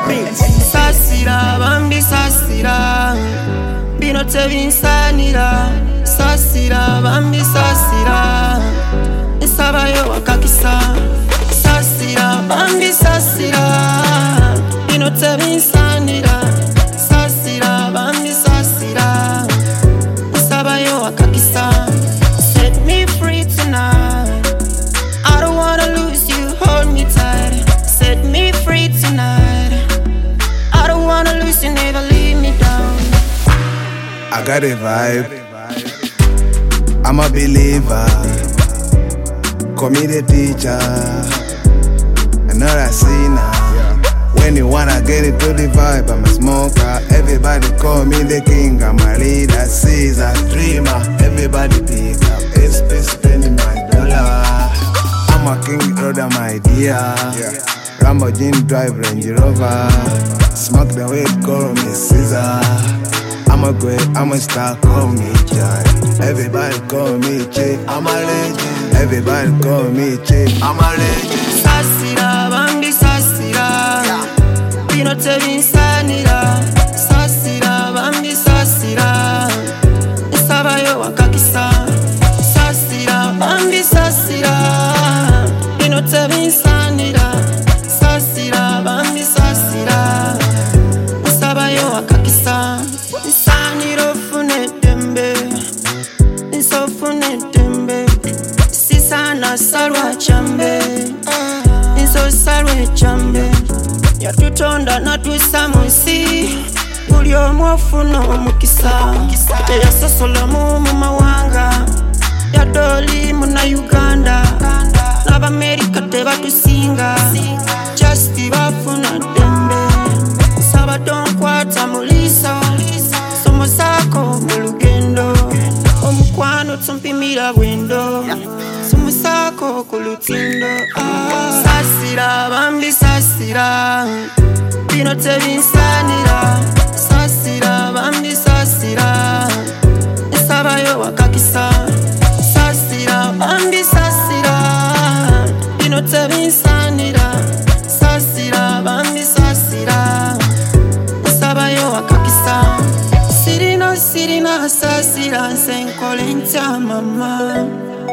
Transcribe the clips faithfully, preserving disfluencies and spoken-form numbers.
Sasira, bambi sasira, bino tebinsanira. Sasira, bambi sasira, nsaba yo wakakisa. Sasira, bambi sasira, bino tebinsanira. Sasira, bambi sasira, nsaba yo wakakisa. Set me free tonight, I don't wanna lose you, hold me tight. Set me free tonight, I don't wanna lose you, never leave me down. I got a vibe, I'm a believer. Call me the teacher, I'm not a sinner. When you wanna get into the vibe, I'm a smoker. Everybody call me the king, I'm a leader, Caesar, dreamer. Everybody pick up, it's spending my dollar. I'm a king, brother, my dear. Lamborghini drive, Range Rover. Smoke the weed, call me Caesar. I'm a great, I'm a star, call me Joy. Everybody call me Chief, I'm a legend. Everybody call me Chief, I'm a legend. Sasira, bambi sasira, bino tebinsanira. Sasira, bambi sasira, nsaba yo wakakisa. Sasira, bambi sasira, bino tebinsanira. Sasira, bambi sasira, nsaba yo wakakisa. Nsaniro fune tembe, nso fune tembe. Sisana salwa chambe, nso salwe chambe. Yatutonda natusa munsi, buli omu ofuna omukisa. Teyasosola mu mawanga, yadoli muna Uganda. N'Abamerika tebatusinga, just bafuna dembe. Saba tonkwata mulisa, somo sako mu lugendo. Omukwano tumpimira bwendo, somo sako ku lutindo. Ah. Sasira, bambi sasira, bino tebinsanira. Sasira, bambi sasira, nsaba yo wakakisa. Sasira, bambi sasira, bino tebinsanira. Sasira, bambi sasira, nsaba yo wakakisa. Sirina, sirina, sasira, nsenkole ntya mama.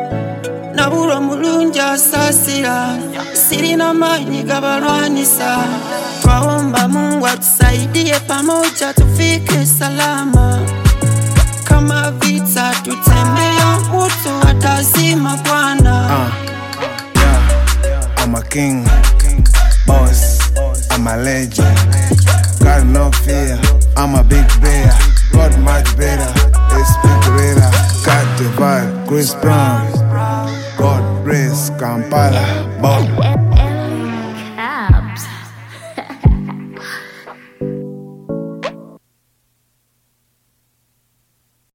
Nabura mulungi asasira, sirina manyi gabalwanisa. Twaomba Mungu atusaidie pamoja tufike salama. Kama vita tutembea, mtu atazima Bwana. Uh, yeah. I'm a king, boss, I'm a legend. Got no fear, I'm a big bear. Got much better, it's big better. Got the vibe, Chris Brown. God bless Kampala, Bob.